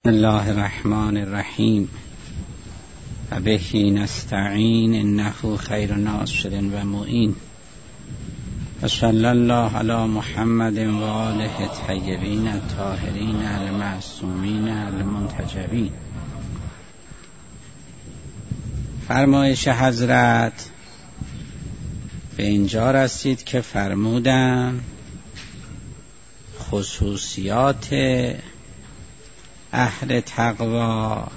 بسم الله الرحمن الرحیم و بهی نستعین انه خیر ناصر و معین و صلی الله علی محمد و آله الطیبین الطاهرین المعصومین المنتجبین. فرمایش حضرت به اینجا رسید که فرمودن خصوصیات اهل تقوا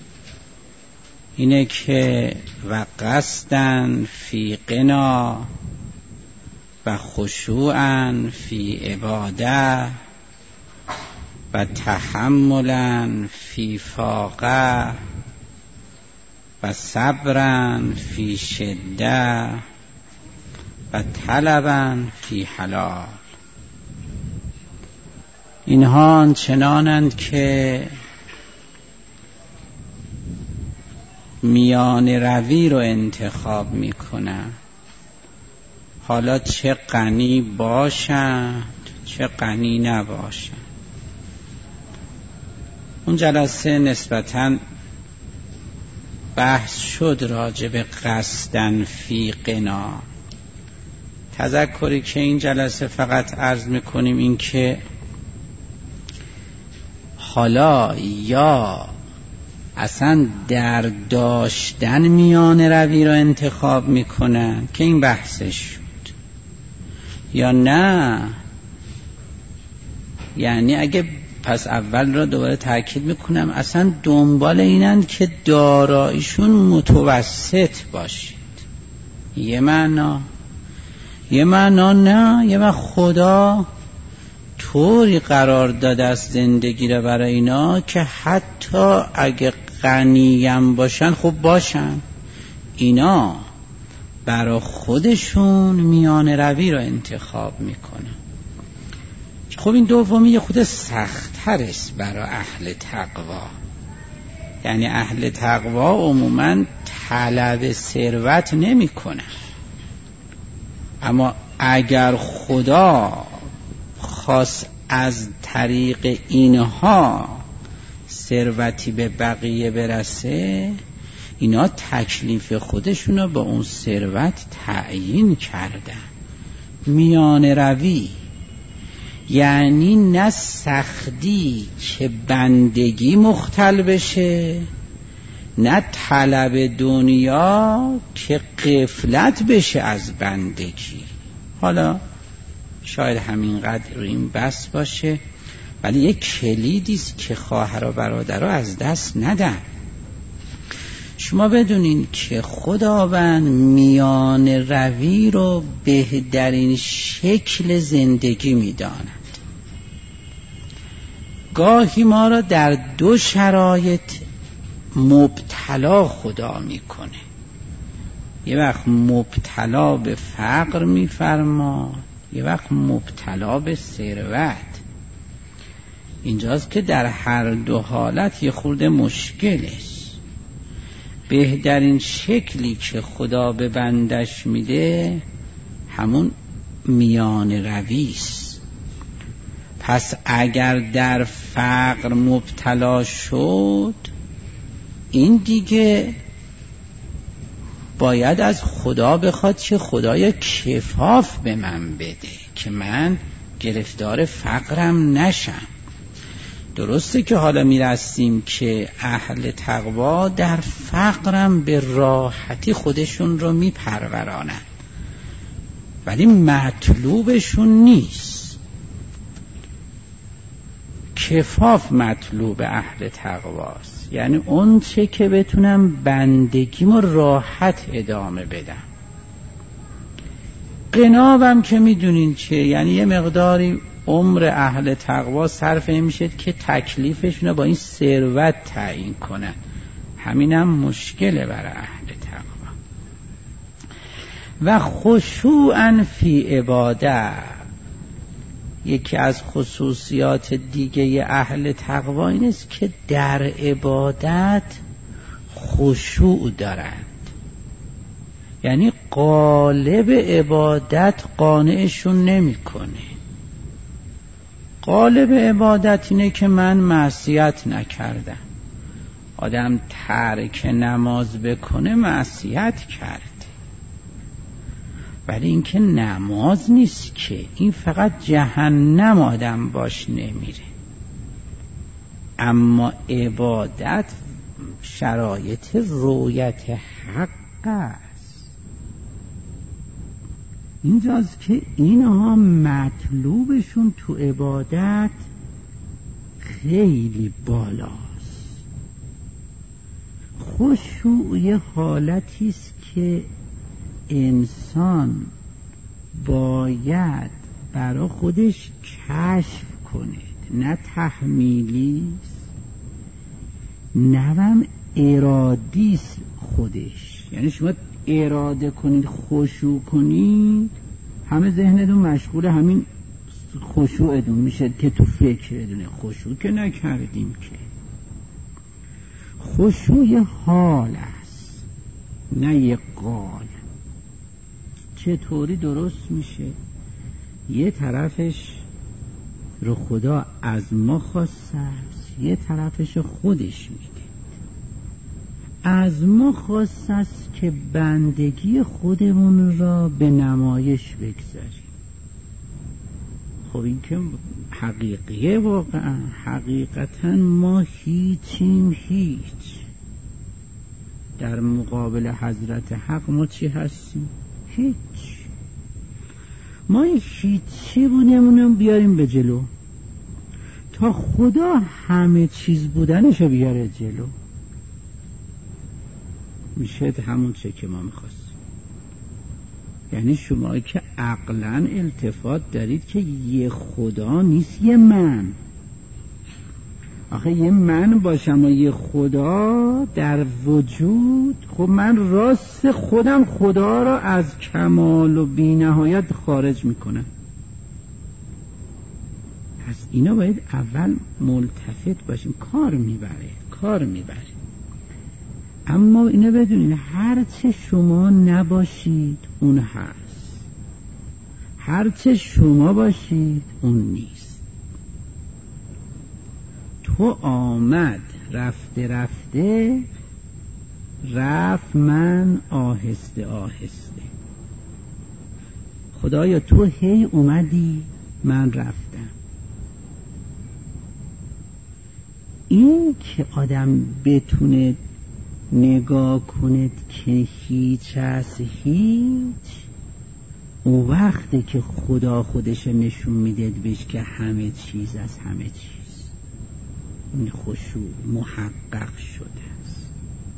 اینه که و قصدن فی غنا و خشوعا فی عباده و تحملا فی فاقه و صبرا فی شده و طلبا فی حلال. اینها آنچنانند که میان روی رو انتخاب میکنن، حالا چه غنی باشند چه غنی نباشند. اون جلسه نسبتاً بحث شد راجع به قصدن فی غنا. تذکری که این جلسه فقط عرض میکنیم این که حالا یا اصلا در داشتن میان روی رو انتخاب میکنن که این بحثش شد، یا نه یعنی اگه پس اول را دوباره تاکید میکنم اصلا دنبال اینند که داراییشون متوسط باشید. یه معنا نه، یه وقت خدا طوری قرار داده است زندگی را برای اینا که حتی اگه غنیم باشن خب باشن، اینا برای خودشون میان روی را انتخاب میکنن. خب این دومی یه خود سخت‌تر است برای اهل تقوا. یعنی اهل تقوا عموماً طلب ثروت نمی کنن، اما اگر خدا خواست از طریق اینها ثروتی به بقیه برسه، اینا تکلیف خودشونو با اون ثروت تعیین کردن. میان روی یعنی نه سختی که بندگی مختل بشه، نه طلب دنیا که غفلت بشه از بندگی. حالا شاید همینقدر این بس باشه، ولی یک کلیدیست که خواهر و برادرها از دست ندن. شما بدونین که خداوند میان روی رو بهترین شکل زندگی میداند. گاهی ما را در دو شرایط مبتلا خدا میکنه. یه وقت مبتلا به فقر میفرما، یه وقت مبتلا به ثروت. اینجاست که در هر دو حالت یه خورده مشکل است. بهترین شکلی که خدا به بندش میده همون میان رویست. پس اگر در فقر مبتلا شد، این دیگه باید از خدا بخواد که خدایا کفاف به من بده که من گرفتار فقرم نشم. درسته که حالا میرسیم که اهل تقوا در فقرم به راحتی خودشون رو میپرورانن، ولی مطلوبشون نیست. کفاف مطلوب اهل تقواست، یعنی اون چه که بتونم بندگیمو راحت ادامه بدم. قنابم که میدونین چه، یعنی یه مقداری عمر اهل تقوا صرف میشه که تکلیفشون رو با این ثروت تعیین کنن. همینم مشکله برای اهل تقوا. و خشوعا فی عباده، یکی از خصوصیات دیگه اهل تقوا این است که در عبادت خشوع دارند. یعنی قالب عبادت قانعشون نمیکنه، قالب عبادت اینه که من معصیت نکردم. آدم ترک نماز بکنه معصیت کرده، ولی این که نماز نیست که، این فقط جهنم آدم باش نمیره. اما عبادت شرایط رویت حق است. اینجاست که اینها مطلوبشون تو عبادت خیلی بالاست. خشوع یه حالتی است که انسان باید برای خودش کشف کنه، نه تحمیلیست، نه ارادیست خودش. یعنی شما اراده کنید خشوع کنید، همه ذهنتون مشغول همین خشوعتون میشه که تو فکرتونه. خشوع که نکردیم که. خشوع حال است نه یه قال. چطوری درست میشه؟ یه طرفش رو خدا از ما خواسته است، یه طرفش خودش میده. از ما خواسته است که بندگی خودمون را به نمایش بگذاریم. خب این که حقیقیه، واقعا حقیقتا ما هیچیم، هیچ. در مقابل حضرت حق ما چی هستیم؟ هیچ. ما هیچی بودیمونم بیاریم به جلو تا خدا همه چیز بودنشو بیاره جلو. میشه همون چه که ما میخواستیم. یعنی شما که عقلاً التفات دارید که یه خدا نیست، یه من. آخه یه من باشم و یه خدا در وجود، خب من راست خودم خدا را از کمال و بی‌نهایت خارج میکنم. پس اینا باید اول ملتفت باشیم. کار میبره. اما اینو بدونید، هرچه شما نباشید اون هست، هرچه شما باشید اون نیست. تو آمد رفته رفت من آهسته آهسته. خدایا تو هی اومدی من رفتم. این که آدم بتونه نگاه کنید که هیچ از هیچ، اون وقتی که خدا خودش نشون میده بهش که همه چیز از همه چیز، این خشوع محقق شده است.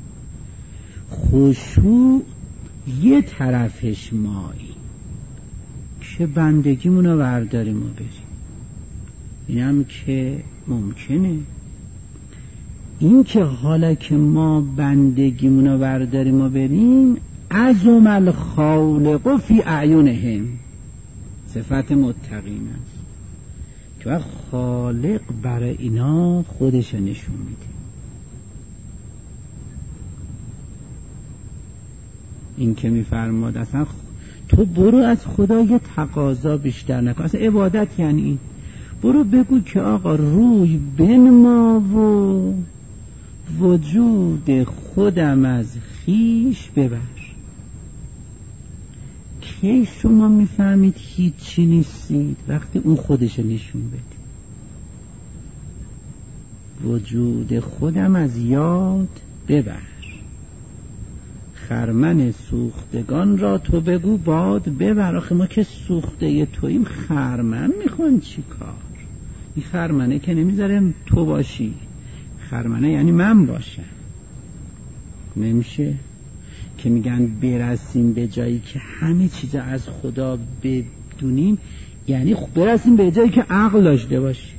خشوع یه طرفش مایی که بندگیمونو برداریم و بریم، اینم که ممکنه. این که حالا که ما بندگیمونو برداریم و بریم، عظم الخالق فی اعینهم، صفت متقین است که خالق برای اینا خودش نشون میده. این که میفرماد اصلا تو برو از خدا یه تقاضا بیشتر نکن. اصلا عبادت یعنی این. برو بگو که آقا روی بنما و وجود خودم از خیش ببر. کی شما میفهمید هیچی نیستید؟ وقتی اون خودش نشون بده. وجود خودم از یاد ببر. خرمن سوختگان را تو بگو باد ببر. آخه ما که سوخته توییم، خرمن میخوان چی کار؟ این خرمنه که نمیذاره تو باشی، خرمنه یعنی من باشم. نمیشه که میگن برسیم به جایی که همه چیز از خدا بدونیم، یعنی برسیم به جایی که عقل داشته باشیم.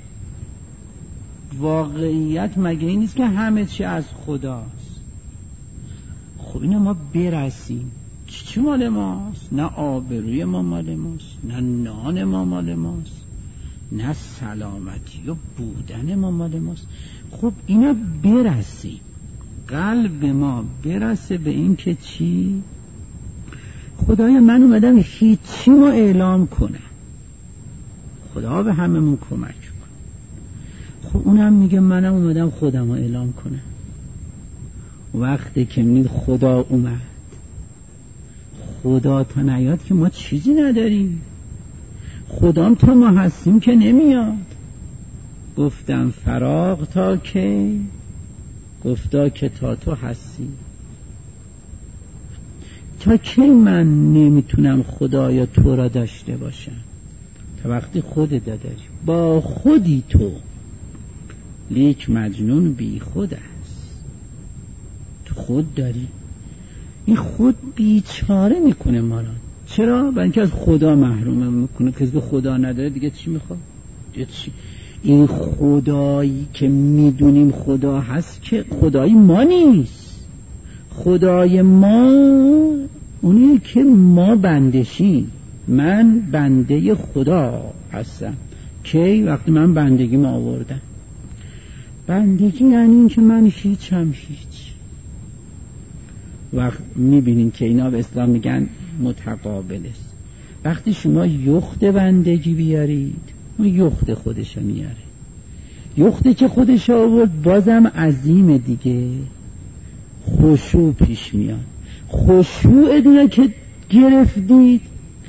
واقعیت مگه این نیست که همه چی از خداست؟ خب اینو ما برسیم. چی مال ماست؟ نه آبروی ما مال ماست، نه نان ما مال ماست، نه سلامتی و بودن ما مال ماست. خب اینا برسیم، قلب ما برسه به این که چی؟ خدای من اومدم هیچی ما اعلام کنه. خدا به هممون کمک کنه. اونم میگه منم اومدم خودم رو اعلام کنم. وقتی که میگه خدا اومد، خدا تا نیاد که ما چیزی نداریم، خدام تا ما هستیم که نمیاد. گفتم فراغ تا که، گفتا که تا تو هستی. تا کی من نمیتونم خدایا تو را داشته باشم؟ تا وقتی خودت داری، با خودی تو، لیک مجنون بی خود است. تو خود داری، این خود بیچاره میکنه ما را. چرا؟ برای اینکه از خدا محروم میکنه. کسی که خدا نداره دیگه چی میخواد؟ این خدایی که میدونیم خدا هست که خدای ما نیست. خدای ما اونیه که ما بندشیم. من بنده خدا هستم. کی؟ وقتی من بندگی ما آوردم. بندگی یعنی این که من هیچم هیچ. وقت میبینین که اینا به اسلام میگن متقابل است. وقتی شما یخت بندگی بیارید، اون یخت خودش میاره. یختی که خودش آورد بازم عظیم دیگه، خشوع پیش میاد. خشوع دیگه که گرفتید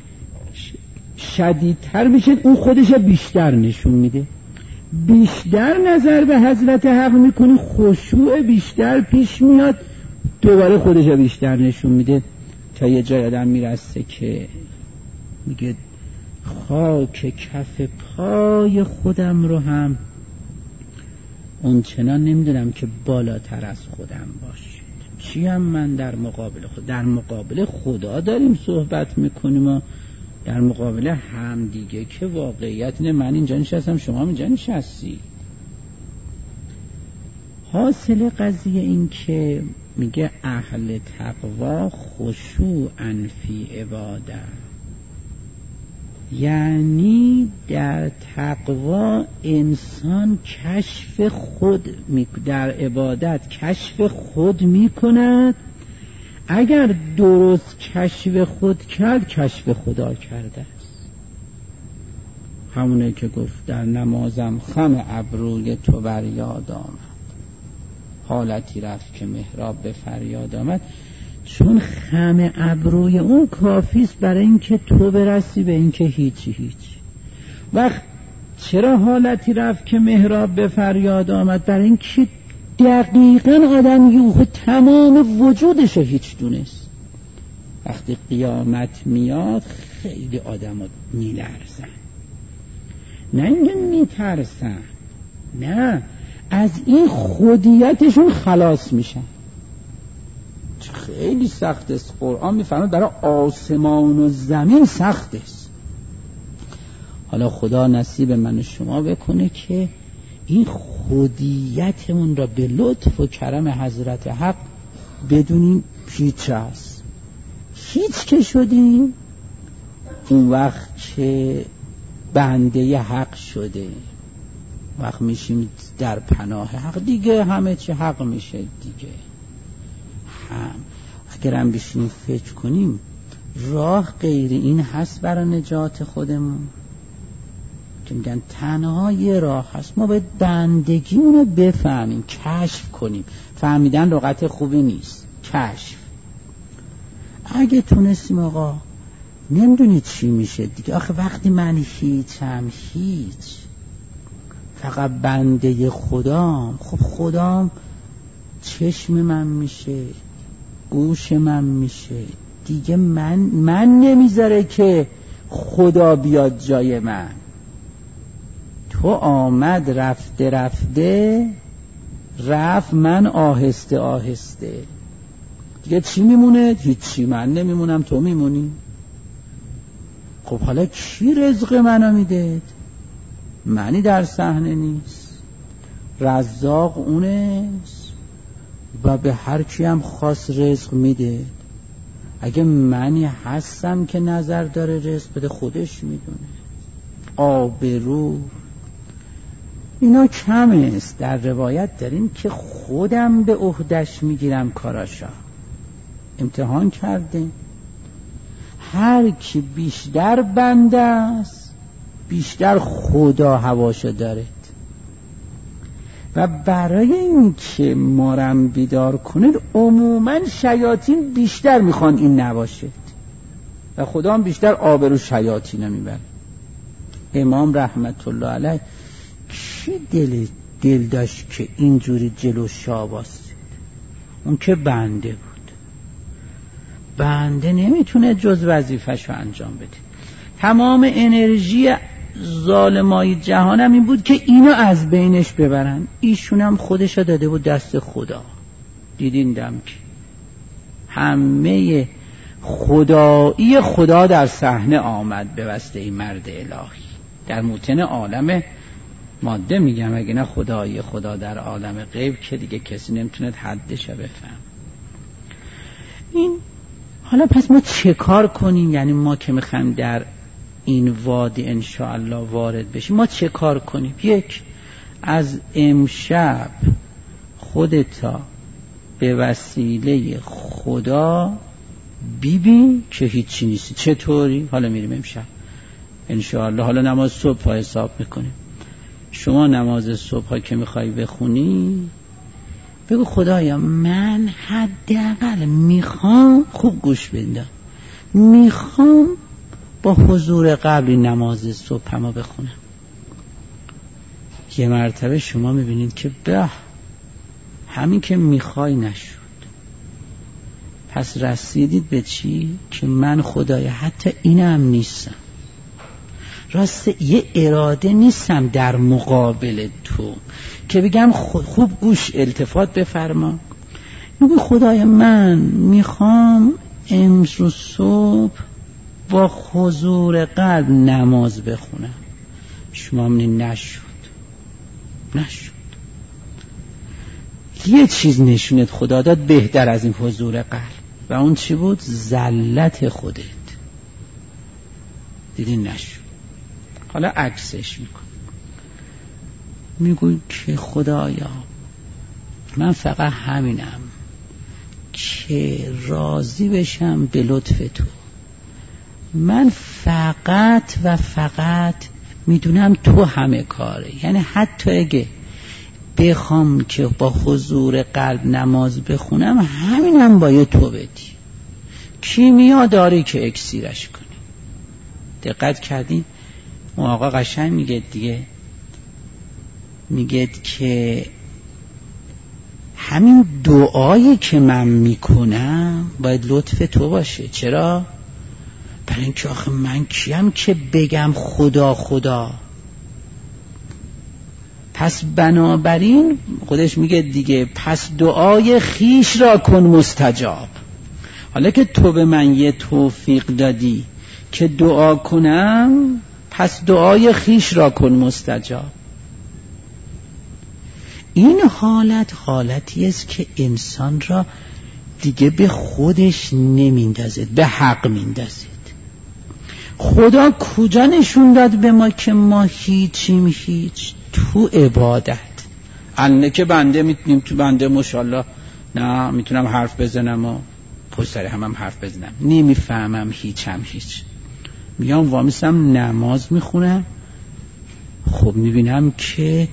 شدیدتر میشه، اون خودش بیشتر نشون میده. بیشتر نظر به حضرت حق میکنی، خشوع بیشتر پیش میاد، دوباره خودش بیشتر نشون میده، تا یه جای آدم میرسه که میگه خاک کف پای خودم رو هم اون چنان نمیدونم که بالاتر از خودم باشه. چی هم من در مقابل خدا؟ در مقابل خدا داریم صحبت میکنیم و در مقابل هم دیگه که واقعیت نه. من اینجا نشستم، شما اینجا نشستی. حاصل قضیه این که میگه اهل تقوا خشوعاً فی عباده، یعنی در تقوا انسان کشف خود در عبادت کشف خود میکند. اگر درست کشف خود کرد، کشف خدا کرده است. همونه که گفت در نمازم خم ابروی تو بر یاد آمد، حالتی رفت که محراب به فریاد آمد. چون خم ابروی اون کافیست برای اینکه تو برسی به اینکه هیچ. وقت چرا حالتی رفت که محراب به فریاد آمد؟ برای اینکه دقیقاً آدم یوه تمام وجودش هیچ دونست. وقتی قیامت میاد خیلی آدم میلرزن، نه اینکه میترسن، نه، از این خودیتشون خلاص میشن. خیلی سخت است. قرآن میفرماید برای آسمان و زمین سخت است. حالا خدا نصیب من و شما بکنه که این خودیتمون را به لطف و کرم حضرت حق بدونیم هیچ هست. هیچ که شدیم، اون وقت که بنده حق شده، وقت میشیم در پناه حق دیگه، همه چی حق میشه دیگه. اگر هم بشینیم فکر کنیم راه غیر این هست برای نجات خودمون، که میگن تنها یه راه هست. ما باید بندگی اونو بفهمیم، کشف کنیم. فهمیدن لغت خوبی نیست، کشف. اگه تونستیم آقا نمیدونی چی میشه دیگه. آخه وقتی من هیچم هیچ، فقط بنده خدام، خب خدام چشم من میشه، گوش من میشه دیگه. من نمیذاره که خدا بیاد جای من. تو آمد رفته رفت، من آهسته آهسته دیگه. چی میمونه؟ هیچی. من نمیمونم، تو میمونی. خب حالا کی رزق منو میده؟ منی در صحنه نیست، رزاق اونست و به هر کی هم خاص رزق میده. اگه منی هستم که نظر داره رزق بده، خودش میدونه. آبرو اینا کم است. در روایت داریم که خودم به عهدش میگیرم کاراشا. امتحان کرده، هر کی بیشتر بنده است بیشتر خدا هواشو دارد. و برای این که ما رو بیدار کنه عموما شیاطین بیشتر میخوان این نباشه و خدا هم بیشتر آبرو شیاطین میبره. امام رحمت الله علیه کی دل داشت که اینجوری جلو شاه واسه؟ اون که بنده بود. بنده نمیتونه جز وظیفه‌شو انجام بده. تمام انرژی ظالمای جهانم این بود که اینو از بینش ببرن. ایشونم خودشو داده بود دست خدا. دیدین دم که همه خدایی خدا در صحنه آمد به واسطه این مرد الهی. در موطن عالم ماده میگم، اگه نه خدایی خدا در عالم غیب که دیگه کسی نمیتونه حدش بفهم. این حالا پس ما چه کار کنیم؟ یعنی ما که میخوایم در این وادی انشاءالله وارد بشیم ما چه کار کنیم؟ یک، از امشب خودتا به وسیله خدا ببین که هیچی نیستی. چطوری؟ حالا میریم امشب انشاءالله. حالا نماز صبح ها حساب میکنیم. شما نماز صبح ها که میخوای بخونی بگو خدایا من حداقل میخوام، خوب گوش بدم، میخوام با حضور قلبی نماز صبح ما بخونم. یه مرتبه شما میبینید که به همین که میخوای نشد. پس رسیدید به چی؟ که من خدایا حتی اینم نیستم. راست یه اراده نیستم در مقابل تو که بگم خوب گوش التفات بفرما. میگه خدایا من میخوام امروز صبح با حضور قلب نماز بخونم. شما منی نشد. یه چیز نشونت خدا داد بهتر از این حضور قلب و اون چی بود؟ ذلت خودت. دیدین نشد. حالا عکسش میکن، میگوی که خدایا من فقط همینم که راضی بشم به لطف تو. من فقط و فقط میدونم تو همه کاره. یعنی حتی اگه بخوام که با حضور قلب نماز بخونم همینم باید تو بدی. کیمیا داری که اکسیرش کنی. دقت کردین؟ اون آقا قشنگ میگه دیگه، میگه که همین دعایی که من میکنم باید لطف تو باشه. چرا؟ برای اینکه آخه من کیم که بگم خدا خدا. پس بنابراین خودش میگه دیگه پس دعای خیش را کن مستجاب. حالا که تو به من یه توفیق دادی که دعا کنم، پس دعای خیش را کن مستجاب. این حالتی است که انسان را دیگه به خودش نمیندازد، به حق میندازد. خدا کجا نشون داد به ما که ما هیچیم؟ هیچ. تو عبادت. انه که بنده میتونیم تو بنده ماشاءالله نه میتونم حرف بزنم و پشت سر هم حرف بزنم، نمیفهمم هیچم هیچ. میام وامیستم نماز میخونم، خب میبینم که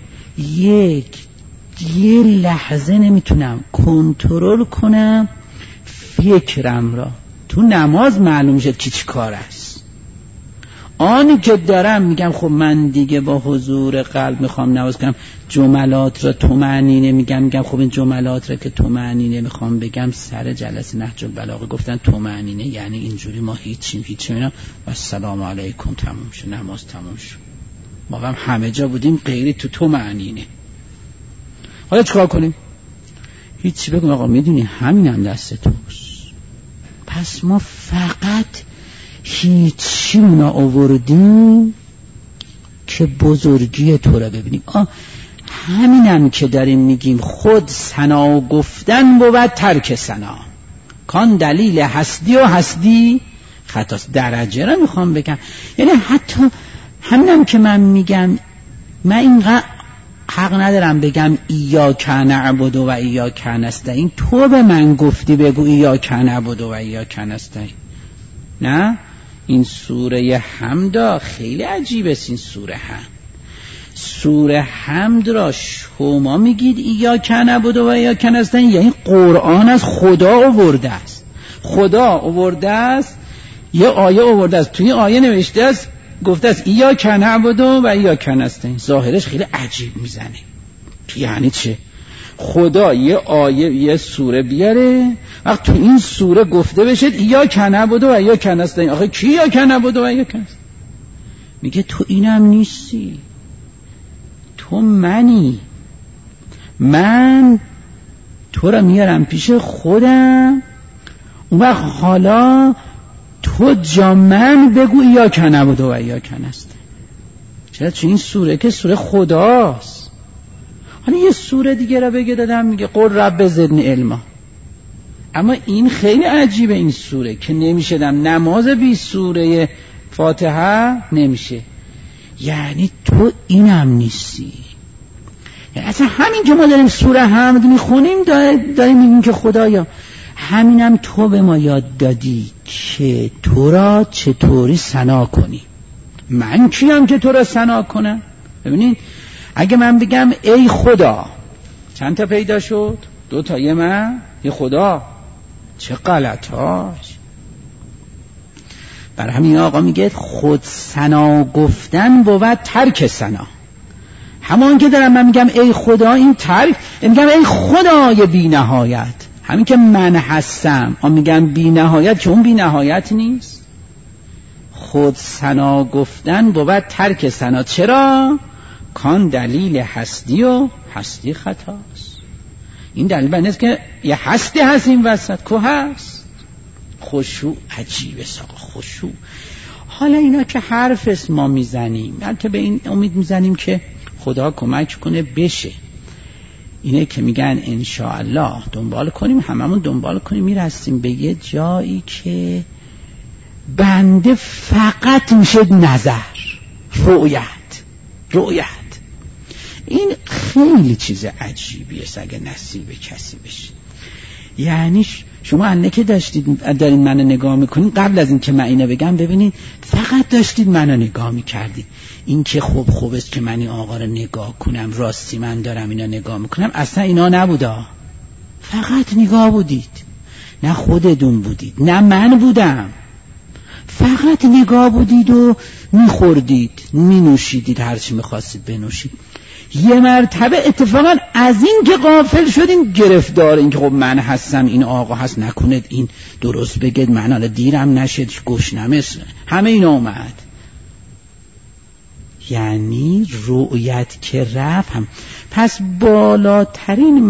یه لحظه نمیتونم کنترل کنم فکرم را. تو نماز معلوم شد که چی کار است. آنی که دارم میگم خب من دیگه با حضور قلب میخوام نماز کنم، جملات را طمأنینه میگم خب این جملات را که طمأنینه میخوام بگم، سر جلسه نهج البلاغه گفتن طمأنینه یعنی اینجوری ما هیچیم اینا و السلام علیکم تموم شد، نماز تموم شد. ما هم همه جا بودیم غیری تو طمأنینه. حالا چیکار کنیم؟ هیچی. بگم آقا میدونی همینم دست توست. پس ما فقط هیچی اونا آوردیم که بزرگی تو را ببینیم. همینم که داریم میگیم خود ثنا گفتن بود ترک ثنا. کان دلیل هستی و هستی خطاست. درجه را میخوام بگم. یعنی حتی همینم که من میگم من اینقدر حق ندارم بگم ایاک نعبد و ایاک نستعین. تو به من گفتی بگو ایاک نعبد و ایاک نستعین. نه، این سوره حمد خیلی عجیبه. این سوره حمد سوره حمد را شما میگید ایاک نعبد و ایاک نستعین، یعنی قرآن از خدا آورده است. خدا آورده است، یه آیه آورده است، توی آیه نوشته است گفته است ایاک نعبد و ایاک نستعین. ظاهرش خیلی عجیب میزنه، یعنی چه؟ خدا یه آیه یه سوره بیاره، وقت تو این سوره گفته بشید ایاک نعبد و ایاک نستعین. آخه کی ایاک نعبد و ایاک نستعین؟ میگه تو اینم نیستی، تو منی، من تو را میارم پیش خودم، اون وقت حالا تو جا من بگو ایاک نعبد و ایاک نستعین. چرا؟ چون این سوره که سوره خداست. حالا یه سوره دیگه را بگه دادم میگه قل رب زدنی علما. اما این خیلی عجیبه، این سوره که نمیشه دم نماز بی سوره فاتحه نمیشه. یعنی تو اینم نیستی. یعنی اصلا همین که ما داریم سوره حمد میخونیم داریم میگیم که خدایا همینم تو به ما یاد دادی که تو را چطوری ثنا کنی. من کیم که تو را ثنا کنم؟ ببینید اگه من بگم ای خدا، چند تا پیدا شد؟ 2 تا، یه من یه خدا. چه غلطاش. برای همین آقا میگه خود ثنا گفتن بود ترک ثنا. همون که دارم من میگم ای خدا، این ترک، میگم ای خدای بی نهایت. همین که من هستم میگم بی نهایت، که اون بی نهایت نیست. خود ثنا گفتن بود ترک ثنا. چرا؟ کان دلیل هستی و هستی خطاست. این دلیل بر نیست که یه هستی هست این وسط، که هست. خشوع عجیبه ساقا، خشوع. حالا اینا که حرف است ما میزنیم، البته به این امید میزنیم که خدا کمک کنه بشه. اینه که میگن انشاءالله دنبال کنیم، هممون دنبال کنیم، میرسیم به یه جایی که بنده فقط میشه نظر، رؤیت. این خیلی چیز عجیبیه اگه نصیب کسی بشه. یعنی شما انه که دارین منو نگاه میکنین، قبل از این که من اینو بگم ببینید فقط داشتید منو نگاه میکردید. این که خوب است که من این آقا رو نگاه کنم، راستی من دارم اینا نگاه میکنم، اصلا اینا نبودا، فقط نگاه بودید. نه خودتون بودید نه من بودم، فقط نگاه بودید و میخوردید مینوشیدید هرچی میخواستید بنوشید. یه مرتبه اتفاقا از این که غافل شدین گرفتار این که خب من هستم، این آقا هست، نکنید این درست بگید، من حالا دیرم نشد گشنمه، همه اینا اومد. یعنی رؤیت که رفت هم. پس بالاترین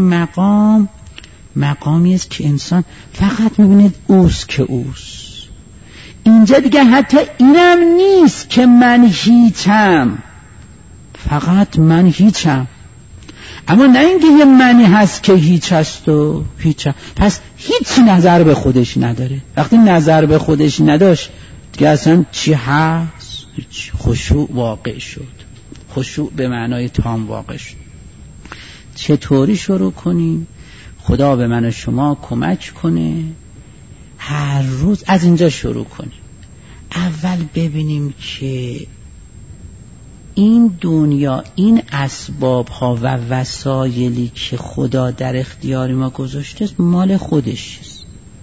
مقامی است که انسان فقط میبینید اوست که اوست. اینجا دیگه حتی اینم نیست که من هیچم، فقط من هیچم. اما نه اینکه یه منی هست که هیچ هست و هیچم. پس هیچ نظر به خودش نداره. وقتی نظر به خودش نداشت دیگه اصلا چی هست؟ خشوع واقع شد. خشوع به معنای تام واقع شد. چطوری شروع کنیم؟ خدا به من و شما کمک کنه هر روز از اینجا شروع کنیم. اول ببینیم که این دنیا، این اسباب ها و وسایلی که خدا در اختیار ما گذاشته است مال خودش است.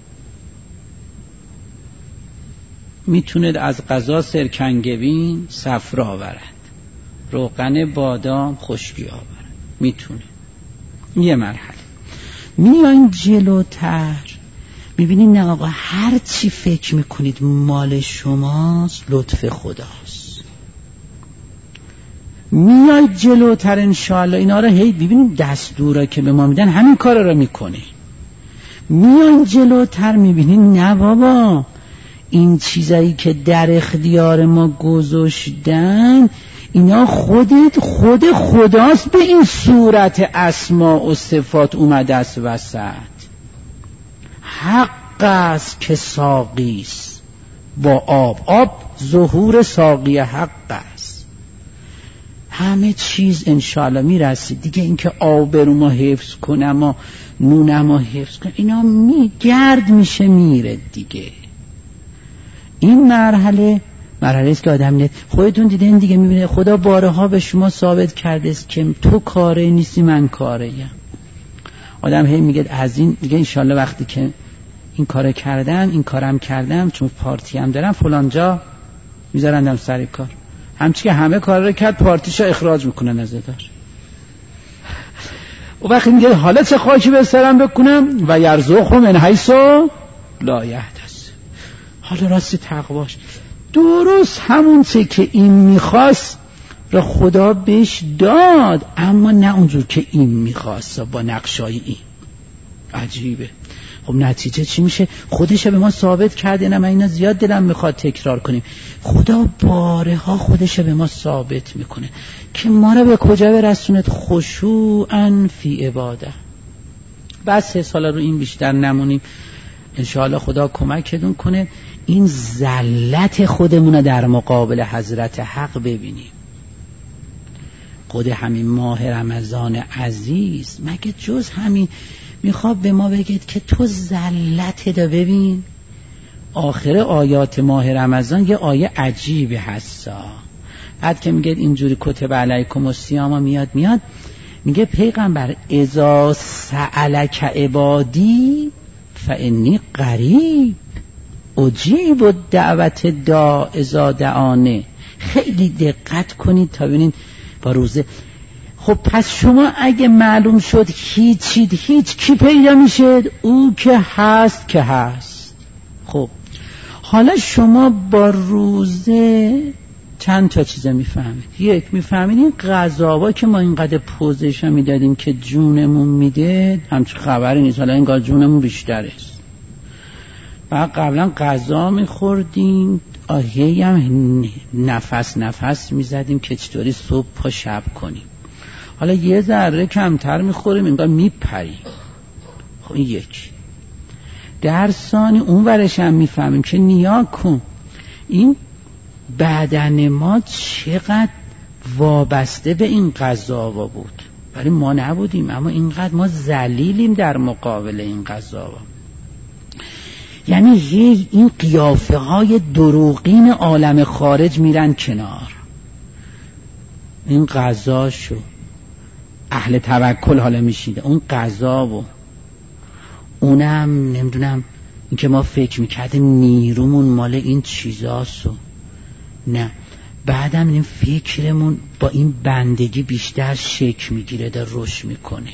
میتونه از غذا سرکنگبین صفرا آورد، روغن بادام خشکی آورد، میتونه. یه مرحله میایم جلوتر میبینید نه آقا هر چی فکر میکنید مال شماست، لطف خداست. میاید جلوتر انشاءالله اینا رو هی ببینید دستورا که به ما میدن همین کارا رو میکنه. میاید جلوتر میبینید نه بابا این چیزایی که در اختیار ما گذاشتن اینا خود خداست، به این صورت اسماء و صفات اومده است وسط. حق است که ساقی است با آب ظهور ساقی حق است. همه چیز انشاءالله میرسید دیگه. اینکه آبرومو حفظ کنم و نونمو حفظ کنم اینا گرد میشه میره دیگه. این مرحله مرحله است که آدم میاد. خودتون دیدین دیگه، میبینه خدا بارها به شما ثابت کرده است که تو کاره نیستی، من کاره ام. آدم هی میگه از این دیگه انشالله وقتی که این کار کردم، این کارم کردم، چون پارتی هم دارم فلان جا میذارندم سر کار. همچی که همه کار رو کرد، پارتیشو اخراج میکنن از اداره. و وقتی میگه حالا چه خاکی به سرم بکنم و یرزقهم من حیث لا یحتسب. حالا راستی تقواش درست همون چه که این میخواست را خدا بهش داد، اما نه اونجور که این میخواست با نقشای این. عجیبه. خب نتیجه چی میشه؟ خودش به ما ثابت کرده. نه من اینا زیاد دلم میخواد تکرار کنیم. خدا بارها خودش به ما ثابت میکنه که ما را به کجا برسوند؟ خشوعا فی عباده. بس 3 سال رو این بیشتر نمونیم. انشاءالله خدا کمکتون کنه این ذلت خودمون در مقابل حضرت حق ببینیم. خود همین ماه رمضان عزیز مگه جز همین میخواد به ما بگید که تو ذلت دا ببین؟ آخر آیات ماه رمضان یه آیه عجیبه هستا. بعد که میگه اینجوری کتب علیکم الصیام میاد میگه پیغمبر اذا سألک عبادی فانی قریب اجیب الدعوت دا اذا دعانه. خیلی دقت کنید تا ببینید با روزه. خب پس شما اگه معلوم شد هیچ کی پیدا میشه؟ او که هست. خب حالا شما با روزه چند تا چیزا میفهمید. یک، میفهمید این غذاوا که ما اینقدر پوزش میدادیم که جونمون میده همچون خبری نیست، حالا اینقدر جونمون بیشتره. بعد قبلا غذا میخوردیم آهی هم نفس میزدیم که چطوری صبح پا شب کنیم. حالا یه ذره کمتر میخوریم اینقدر میپریم. خب این یک. در ثانی اون ورش هم میفهمیم که نیا کن این بدن ما چقدر وابسته به این غذاوا بود. ولی ما نبودیم، اما اینقدر ما ذلیلیم در مقابل این غذاوا. یعنی این قیافه های دروغین عالم خارج میرن کنار. این غذاشو اهل توکل حالا میشیده، اون غذا و اونم نمیدونم این که ما فکر میکردیم نیرومون مال این چیزاست و نه، بعدم این فکرمون با این بندگی بیشتر شکل میگیره، در رشد میکنه.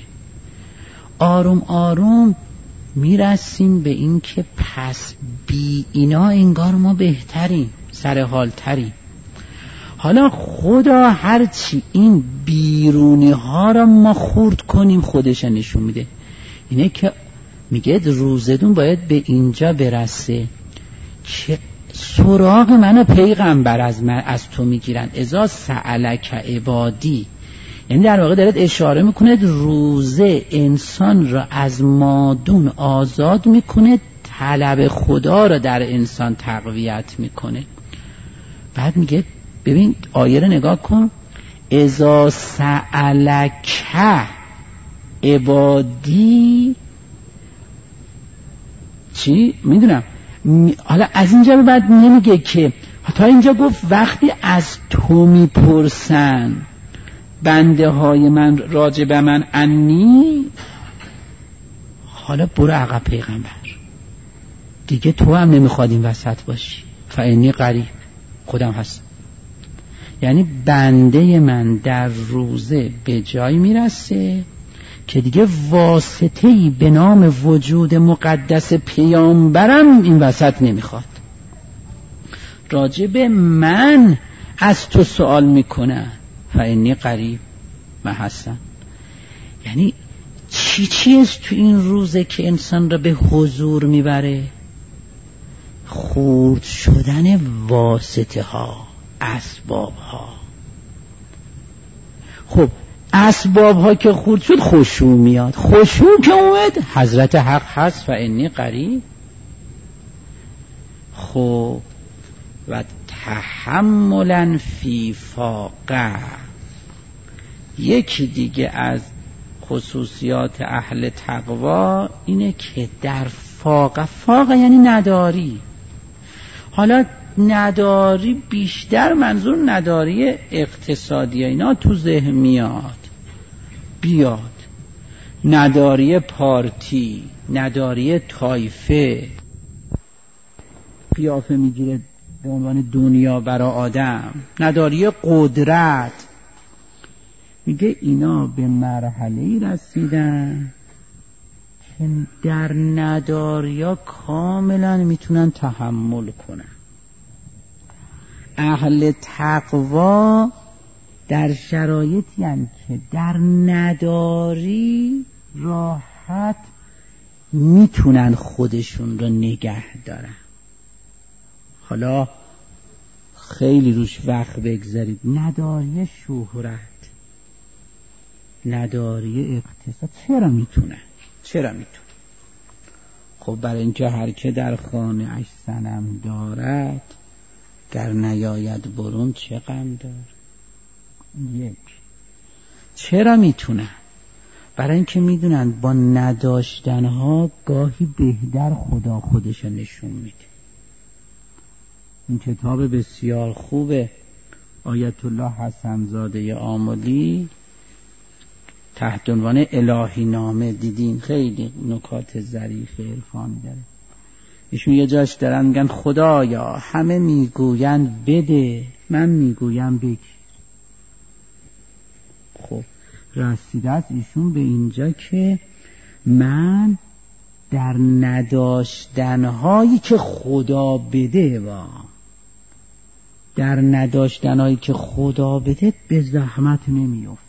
آروم آروم میرسیم به این که پس بی اینا انگار ما بهتریم، سر حال تریم. حالا خدا هرچی این بیرونی ها را ما خورد کنیم خودش نشون میده. اینه که میگه روزتون باید به اینجا برسه که سراغ منو پیغمبر از تو میگیرن. اذا سألک عبادی، یعنی در واقع دارد اشاره میکنه روزه انسان را از مادون آزاد میکنه، طلب خدا را در انسان تقویت میکنه. بعد میگه ببین آیه رو نگاه کن، اذا سألک عبادی چی؟ میدونم. حالا از اینجا به بعد نمیگه که، تا اینجا گفت وقتی از تو میپرسن بنده های من راجع به من انی، حالا برو عقب پیغمبر دیگه، تو هم نمیخواد این وسط باشی. فانی قریب، خودم هست. یعنی بنده من در روزه به جای میرسه که دیگه واسطه‌ای به نام وجود مقدس پیامبرم این وسط نمیخواد. راجع به من از تو سوال میکنه. فانی قریب من هستم. یعنی چیز تو این روزه که انسان را به حضور میبره؟ خورد شدن واسطه ها، اسباب ها. خب اسباب ها که خورد شد خشوع میاد. خشوع که اومد حضرت حق هست. فانی قریب. خب و تحملا فی فاقه، یکی دیگه از خصوصیات اهل تقوا اینه که در فاقه یعنی نداری. حالا نداری بیشتر منظور نداری اقتصادی اینا تو ذهن بیاد، نداری پارتی، نداری طایفه قیافه میگیره به عنوان دنیا برای آدم، نداری قدرت. میگه اینا به مرحله‌ای رسیدن که در نداریا کاملا میتونن تحمل کنن. اهل تقوا در شرایطی هستند که در نداری راحت میتونن خودشون رو نگه دارن. حالا خیلی روش وقت بگذارید. نداری شهرت، نداری اقتصاد چرا میتونن؟ خب برای اینکه هر که در خانه اش صنم دارد گر نیاید برون چه غم دارد. یک، چرا میتونن؟ برای اینکه میدونن با نداشتنها گاهی بهتر خدا خودشو نشون میده. این کتاب بسیار خوبه آیت الله حسن زاده آملی تحت عنوان الهی نامه، دیدین؟ خیلی نکات ظریف عرفانی داره. ایشون یه جاش دارن میگن خدایا همه میگویند بده، من میگویم بگیر. خب رسیده است ایشون به اینجا که من در نداشتنهایی که خدا بده در نداشتنهایی که خدا بده به زحمت نمیافتم.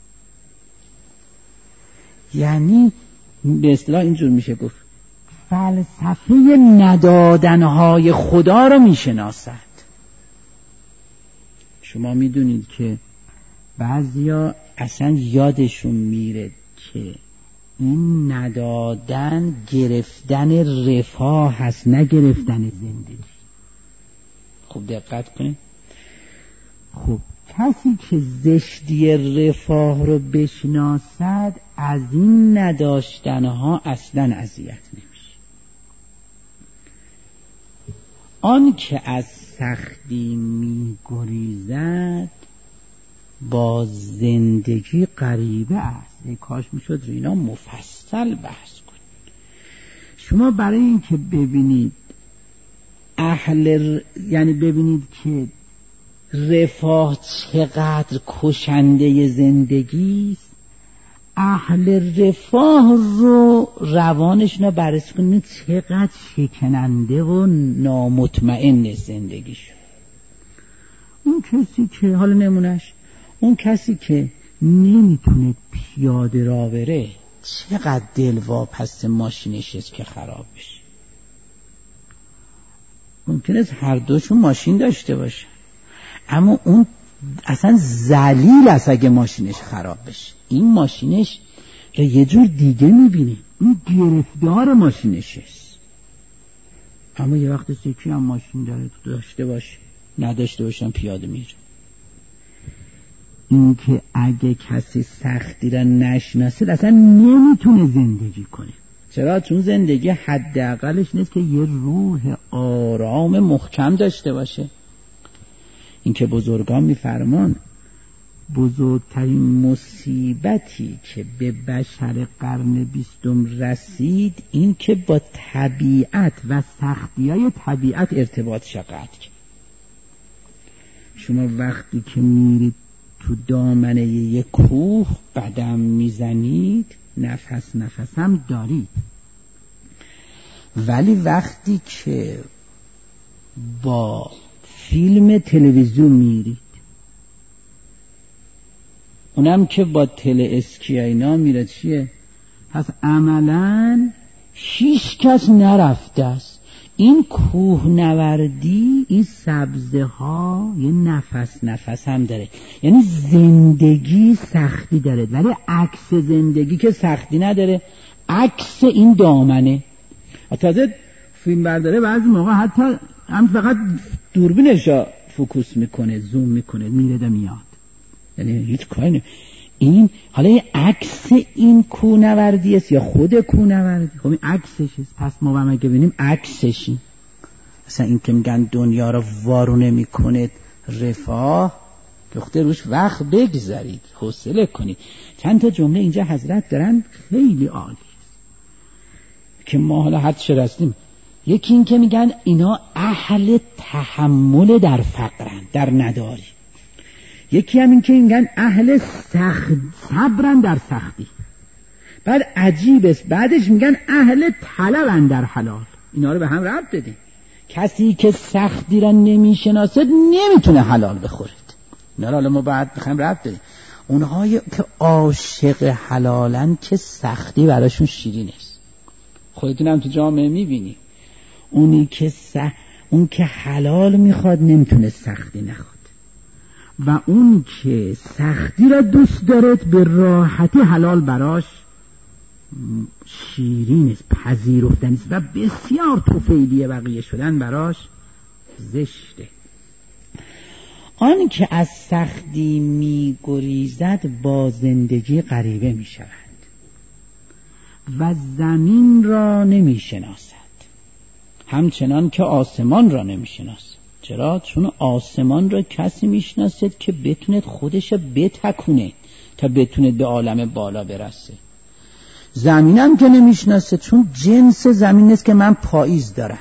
یعنی به اصطلاح اینجور میشه گفت فلسفه ندادنهای خدا رو میشناسد. شما میدونید که بعضیا اصلا یادشون میره که این ندادن گرفتن رفاه هست، نه گرفتن زندگی. خب دقت کنید. خب کسی که زشتی رفاه رو بشناسد از این نداشتنها اصلا اذیت نمیشه. آن که از سختی میگریزد با زندگی غریبه است. ای کاش میشد رو اینا مفصل بحث کنید. شما برای این که ببینید یعنی ببینید که رفاه چقدر کشنده زندگی است، اهل رفاه رو روانشون رو بررسی کنید چقدر شکننده و نامطمئن زندگیشون. اون کسی که حالا نمونش اون کسی که نمیتونه پیاده را بره چقدر دلواپس ماشینش است که خراب بشه. ممکنه هر دوشون ماشین داشته باشه اما اون اصلا ذلیل است اگه ماشینش خراب بشه. این ماشینش رو یه جور دیگه میبینه، این گرفتار ماشینش است. اما یه وقت سکی هم ماشین داره داشته باشه نداشته باشم پیاده میره. این که اگه کسی سختی را نشناسه اصلا نمیتونه زندگی کنه. چرا؟ چون زندگی حداقلش نیست که یه روح آرام محکم داشته باشه. این که بزرگان میفرمان بزرگترین مصیبتی که به بشر قرن 20 رسید این که با طبیعت و سختی‌های طبیعت ارتباطش قطع کرد. شما وقتی که میرید تو دامنه یک کوه قدم میزنید نفس هم دارید، ولی وقتی که با فیلم تلویزیون میرید، اونم که با تله اسکی اینا میره چیه؟ پس عملاً هیچ کس نرفته است. این کوه نوردی، این سبزه ها یه نفس هم داره، یعنی زندگی سختی داره، ولی عکس زندگی که سختی نداره عکس این دامنه. تازه فیلم برداره بعضی موقع حتی هم فقط دوربینش رو فوکوس میکنه، زوم میکنه، میره و میاد، یعنی هیچ کاری نه. این حالا این عکس این کوهنوردی است یا خود کوهنوردی؟ خب این عکسش است. پس ما هم اگه ببینیم عکسشیم، مثلا این که میگن دنیا رو وارونه میکنه رفاه، دختر روش وقت بگذارید، حوصله کنید. چند تا جمله اینجا حضرت دارن خیلی عالی که ما حالا حد شرستیم. یکی این که میگن اینا اهل تحمل در فقرن، در نداری. یکی هم این که میگن اهل صبرن در سختی. بعد عجیب است بعدش میگن اهل طلبن در حلال. اینا رو به هم ربط بدیم. کسی که سختی را نمیشناسه نمیتونه حلال بخورید. اینا رو حالا ما باید بخوایم ربط بدیم. اونهایی که عاشق حلالن که سختی براشون شیرین است. خودتون هم تو جامعه میبینی اون که حلال میخواد نمیتونه سختی نخواد، و اون که سختی را دوست دارد به راحتی حلال براش شیرین است، پذیرفتنی است و بسیار طفیلی بقیه شدن براش زشته. آن که از سختی میگریزد با زندگی غریبه میشود و زمین را نمیشناسد همچنان که آسمان را نمیشناسد. چرا؟ چون آسمان را کسی میشناسد که بتونه خودش بتکونه تا بتونه به عالم بالا برسه. زمینم که نمیشناسه، چون جنس زمین است که من پاییز دارم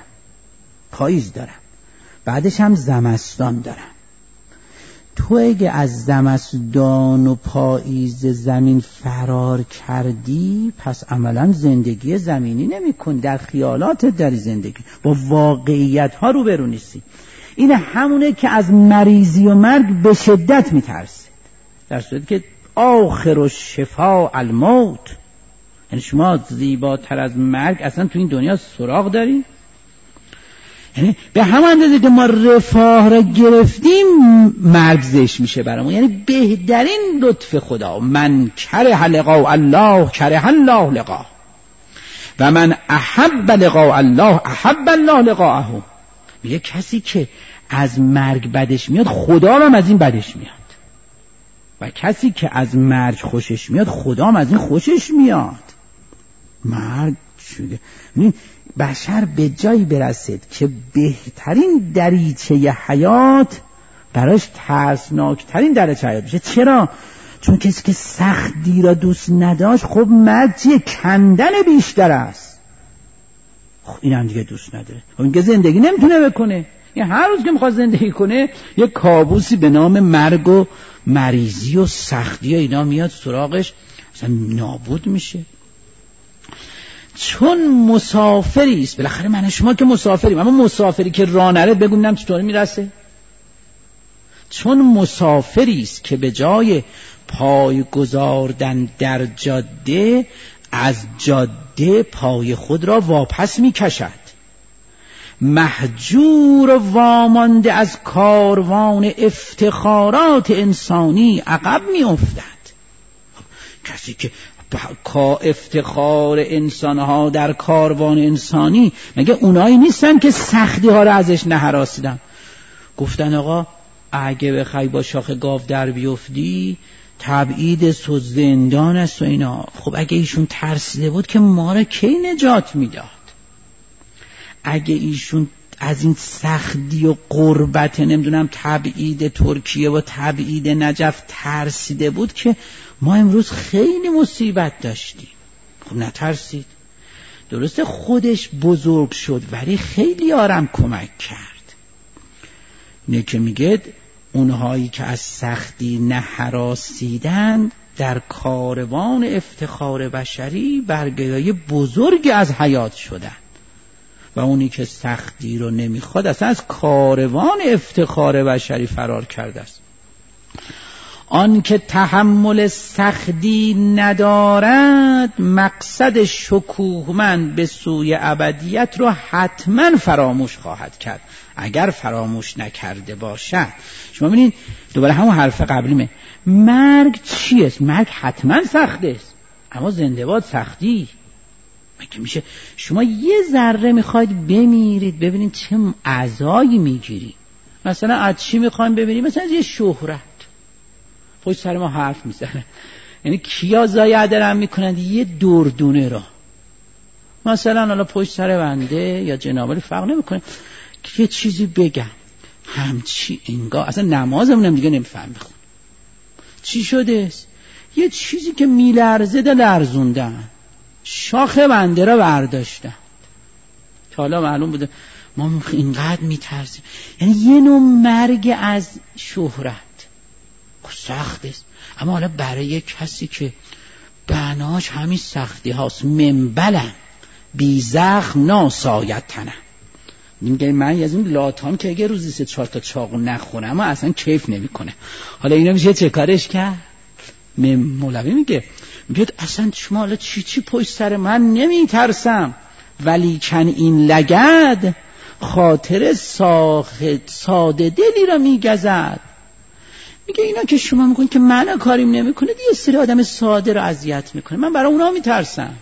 بعدش هم زمستان دارم. تو اگه از زمستان و پاییز زمین فرار کردی پس عملا زندگی زمینی نمی کنی، در خیالاتت داری زندگی، با واقعیت ها روبرو نیستی. این همونه که از مریضی و مرگ به شدت میترسید، در صورتی که آخر الشفاء الموت. یعنی شما زیباتر از مرگ اصلا تو این دنیا سراغ داری؟ یعنی به همون اندازه که ما رفاه را گرفتیم مرگ زشت میشه برامون. یعنی بهترین لطف خدا، من کره لقاء الله کره الله لقاء و من احب لقاء الله احب الله لقاءه. میگه کسی که از مرگ بدش میاد خدا هم از این بدش میاد، و کسی که از مرگ خوشش میاد خدا هم از این خوشش میاد. مرگ شده بشر به جایی برسید که بهترین دریچه حیات براش ترسناکترین دریچه حیات بشه. چرا؟ چون کسی که سختی را دوست نداشت خب مرگ چیه؟ کندن بیشتر است. خب این هم دیگه دوست نداره، خب این که زندگی نمیتونه بکنه. یعنی هر روز که میخواد زندگی کنه یک کابوسی به نام مرگ و مریضی و سختی و اینا میاد سراغش، اصلا نابود میشه. چون مسافری است، بالاخره من شما که مسافریم، اما مسافری که راه نره بگو ببینم چطوری میرسه. چون مسافری است که به جای پای گذاردن در جاده از جاده پای خود را واپس میکشد، محجور و وامانده از کاروان افتخارات انسانی عقب میافتد. کسی که افتخار انسانها در کاروان انسانی، مگه اونایی نیستن که سختی ها را ازش نهراسیدن؟ گفتن آقا اگه بخوای با شاخ گاو در بیفتی تبعید زندان است و اینا. خب اگه ایشون ترسیده بود که ما را کی نجات میداد؟ اگه ایشون از این سختی و غربت نمیدونم تبعید ترکیه و تبعید نجف ترسیده بود که ما امروز خیلی مصیبت داشتیم. خب نترسید. درسته خودش بزرگ شد ولی خیلی آرام کمک کرد. نه که میگه اونهایی که از سختی نهراسیدند در کاروان افتخار بشری برگه‌های بزرگی از حیات شدند، و اونی که سختی رو نمیخواد اصلا از کاروان افتخار بشری فرار کرده است. آن که تحمل سختی ندارد مقصد شکوهمند به سوی ابدیت رو حتما فراموش خواهد کرد اگر فراموش نکرده باشد. شما ببینید دوباره همون حرف قبلیمه. مرگ چی است؟ مرگ حتما سخت است، اما زنده باد سختی مگه میشه؟ شما یه ذره میخواید بمیرید ببینید چه عزایی میگیری. مثلا از چی میخوایم ببینید؟ مثلا از یه شهرت پشت سر ما حرف میزنه. یعنی کیا ضایع دارن میکنند یه دردونه را، مثلا حالا پشت سر بنده یا جنابالی فرق نمیکنه، یه چیزی بگم، همچی انگار اصلا نمازمونم دیگه نمیفهم بخون. چی شده؟ یه چیزی که میلرزه لرزوندن، شاخ بنده را برداشتن. که حالا معلوم بوده ما اینقدر میترسیم. یعنی یه نوع مرگ از شهرت سخت است، اما حالا برای کسی که بناش همین سختی هاست، منبلم بی زخم ناساید تنم. میگه من از این لاتام که اگه روزی 3-4 تا چاقو نخورم اما اصلا کیف نمیکنه. حالا اینا میشه چه کارش کرد؟ مولوی میگه اصلا شما حالا چی پشت سر من نمیترسم، ولی کن این لگد خاطر ساده دلی را میگزد. میگه اینا که شما میکنید که من کاریم نمیکنه، یه سری آدم ساده رو اذیت میکنه، من برای اونا میترسم.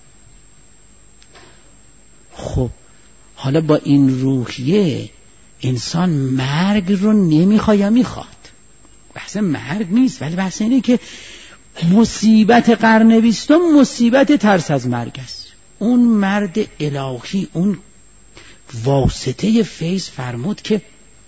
خب حالا با این روحیه انسان مرگ رو نمیخواد یا میخواد؟ بحث مرگ نیست، ولی بحث اینه که مصیبت قرن 20 مصیبت ترس از مرگ است. اون مرد الهی، اون واسطه فیض فرمود که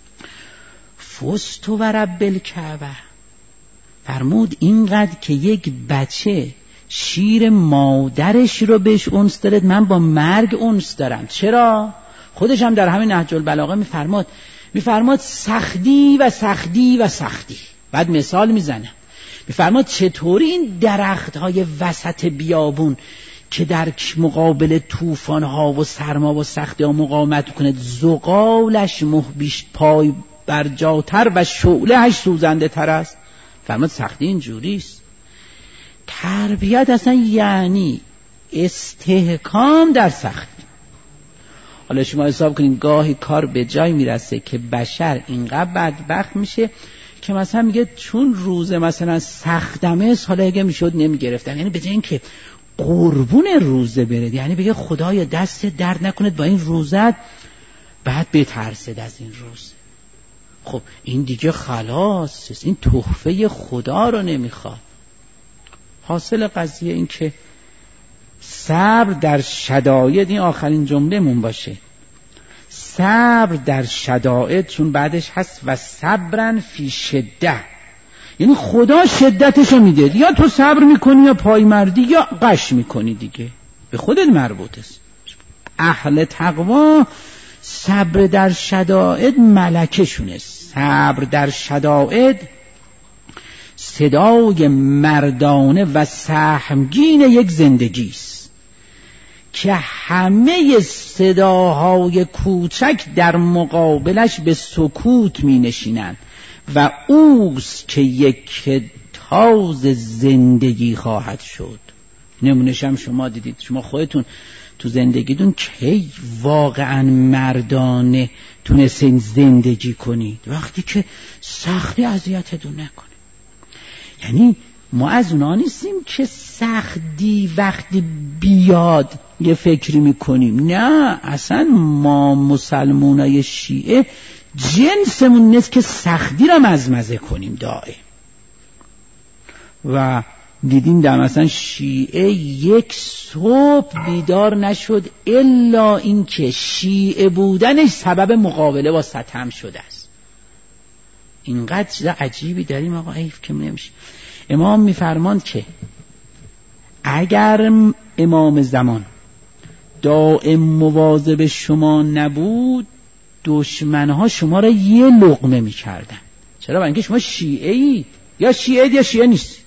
فزت و رب الکعبه، فرمود اینقدر که یک بچه شیر مادرش رو بهش انس دارد، من با مرگ انس دارم. چرا؟ خودش هم در همین نهج البلاغه میفرماد سختی و سختی و سختی. بعد مثال میزنه، میفرماد چطوری این درخت های وسط بیابون که در مقابل طوفان ها و سرما و سختی ها مقاومت کنه، زغالش محبیش پای برجاتر و شعلهش سوزنده تر است. فرماد سختی این جوریست. تربیت اصلا یعنی استحکام در سختی. حالا شما حساب کنید گاهی کار به جای میرسه که بشر اینقدر بدبخت میشه که مثلا میگه چون روزه مثلا سختمه، حالا اگه میشد نمیگرفتن. یعنی به جای اینکه قربون روزه برد، یعنی بگه خدایا دست درد نکند با این روزت، بعد بترسد از این روزه. خب این دیگه خلاص، این تحفه خدا رو نمیخواد. حاصل قضیه این که صبر در شدائد، این آخرین جمله مون باشه، صبر در شدائد، چون بعدش هست و صبرن فی شده، یعنی خدا شدتشو میده، یا تو صبر میکنی یا پایمردی یا قش میکنی، دیگه به خودت مربوط است. اهل تقوا صبر در شدائد ملکشونه. صبر در شدائد صدای مردانه و سهمگین یک زندگی است که همه صداهای کوچک در مقابلش به سکوت می نشینند و اوست که یک تاز زندگی خواهد شد. نمونه‌ش هم شما دیدید، شما خودتون تو زندگیتون کی واقعا مردانه تونستین زندگی کنید؟ وقتی که سختی اذیتتون نکنه. یعنی ما از اونا نیستیم که سختی وقتی بیاد یه فکری میکنیم، نه اصلا ما مسلمانای شیعه جنسمون نیست که سختی را مزمزه کنیم دائم. و دیدین در مثلا شیعه یک صبح بیدار نشد الا این که شیعه بودنش سبب مقابله با ستم شده است. اینقدر چیز عجیبی داریم آقا، حیف که نمیشه. امام میفرماند که اگر امام زمان دائم مواظب شما نبود، دشمنها شما را یه لقمه میکردن. چرا؟ برای اینکه شما شیعه اید، یا شیعه یا شیعه نیست.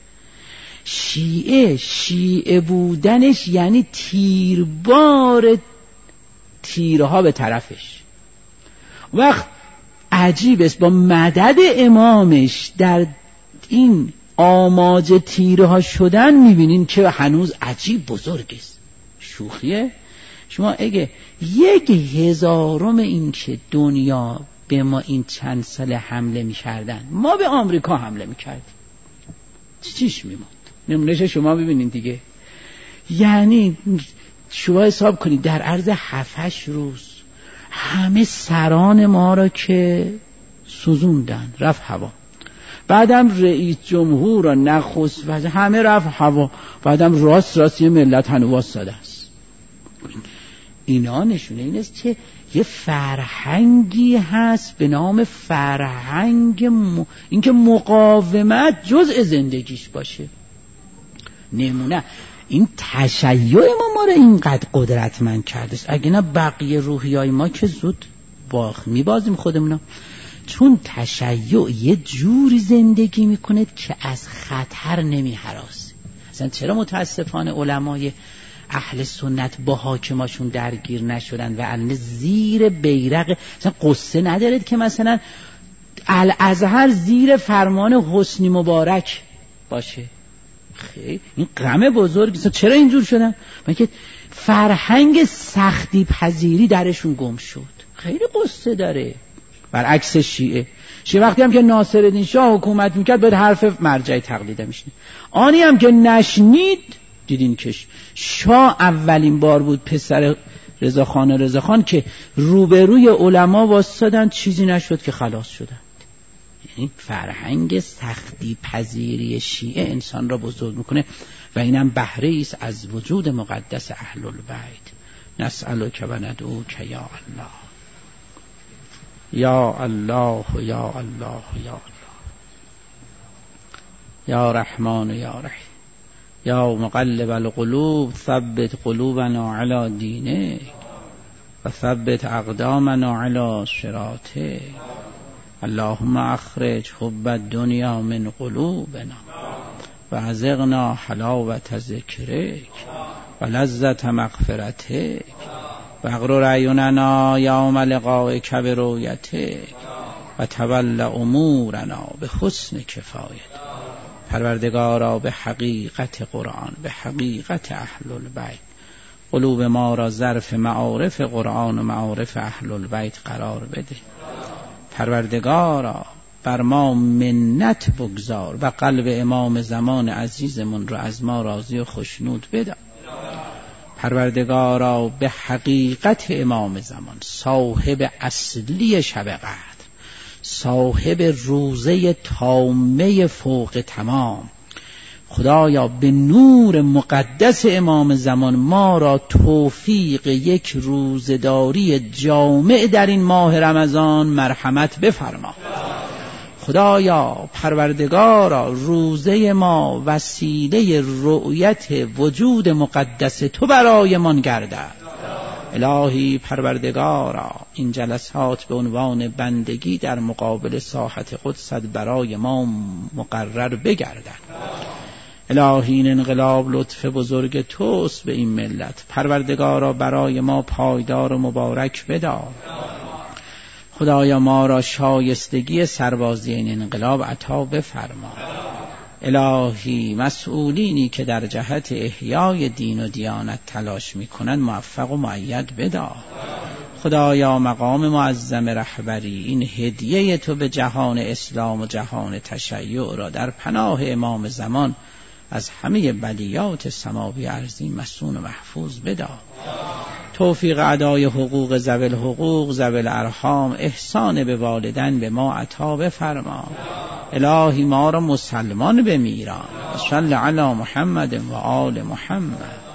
شیعه بودنش یعنی تیربار تیرها به طرفش. وقت عجیب است با مدد امامش در این آماج تیرها شدن میبینین که هنوز عجیب بزرگ است. شوخیه؟ شما اگه 1/1000 این که دنیا به ما این چند سال حمله میکردن، ما به آمریکا حمله میکردیم، چیش میموند؟ نمونهش شما ببینین دیگه. یعنی شما حساب کنید در عرض 7-8 روز همه سران ما را که سوزوندن، رفت هوا. بعدم رئیس جمهور و نخست وزیر همه رفت هوا. بعدم راست یه ملت هنو واسطه است. اینا نشونه این است که یه فرهنگی هست به نام فرهنگ اینکه مقاومت جزء زندگیش باشه. نمونه این تشیع ما رو اینقدر قدرتمند کرده است. اگه نه بقیه روحیای ما که زود میبازیم خودمونو. چون تشیع یه جوری زندگی میکنه که از خطر نمیهراسه. مثلا چرا متاسفانه علمای اهل سنت با حاکماشون درگیر نشدن و الان زیر بیرق مثلا قصه ندارد که مثلا الازهر زیر فرمان حسنی مبارک باشه؟ خیلی این غم بزرگ. چرا اینجور شدن؟ که فرهنگ سختی پذیری درشون گم شد. خیلی قصه داره. برعکس شیعه وقتی هم که ناصرالدین شاه حکومت میکرد باید حرف مرجع تقلیده میشنید. آنی هم که نشنید دیدین که شاه اولین بار بود پسر رضاخان که روبروی علما واسطادن چیزی نشد که خلاص شدن. یعنی فرهنگ سختی پذیری شیعه انسان را بزرگ میکنه و اینم بهره است از وجود مقدس اهل البیت. نسألک و ندعوک یا الله یا الله یا الله یا الله یا رحمان یا رحیم یا مقلب القلوب ثبت قلوبنا علی دینک و ثبت اقدامنا علی صراطک. اللهم اخرج حب الدنیا من قلوبنا و ازغنا حلاوت ذکرک و لذت مغفرتک و اغرر اعیننا یوم لقائک برؤیتک و تول امورنا به حسن کفایت. پروردگارا به حقیقت قرآن، به حقیقت اهل البیت قلوب ما را ظرف معارف قرآن و معارف اهل البیت قرار بده. پروردگارا بر ما منت بگذار و قلب امام زمان عزیزمون را از ما راضی و خوشنود بدار. پروردگارا به حقیقت امام زمان صاحب اصلی شب قدر، صاحب روزه تامه فوق تمام، خدایا به نور مقدس امام زمان ما را توفیق یک روزداری جامع در این ماه رمضان مرحمت بفرما. خدایا پروردگارا روزه ما وسیله رؤیت وجود مقدس تو برای من گردد. الهی پروردگارا این جلسات به عنوان بندگی در مقابل ساحت قدست برای ما مقرر بگردد. الهی این انقلاب لطف بزرگ توست به این ملت. پروردگارا برای ما پایدار و مبارک بدار. خدایا ما را شایستگی سربازی این انقلاب عطا بفرما. الهی مسئولینی که در جهت احیای دین و دیانت تلاش میکنند موفق و مؤید بدار. خدایا مقام معظم رهبری این هدیه تو به جهان اسلام و جهان تشیع را در پناه امام زمان از همه بلیات سماوی ارضی مصون و محفوظ بدار. توفیق ادای حقوق ذوی الحقوق، ذوی الارحام، احسان به والدین به ما عطا بفرما. الهی ما را مسلمان بمیران. صلی علی محمد و آل محمد.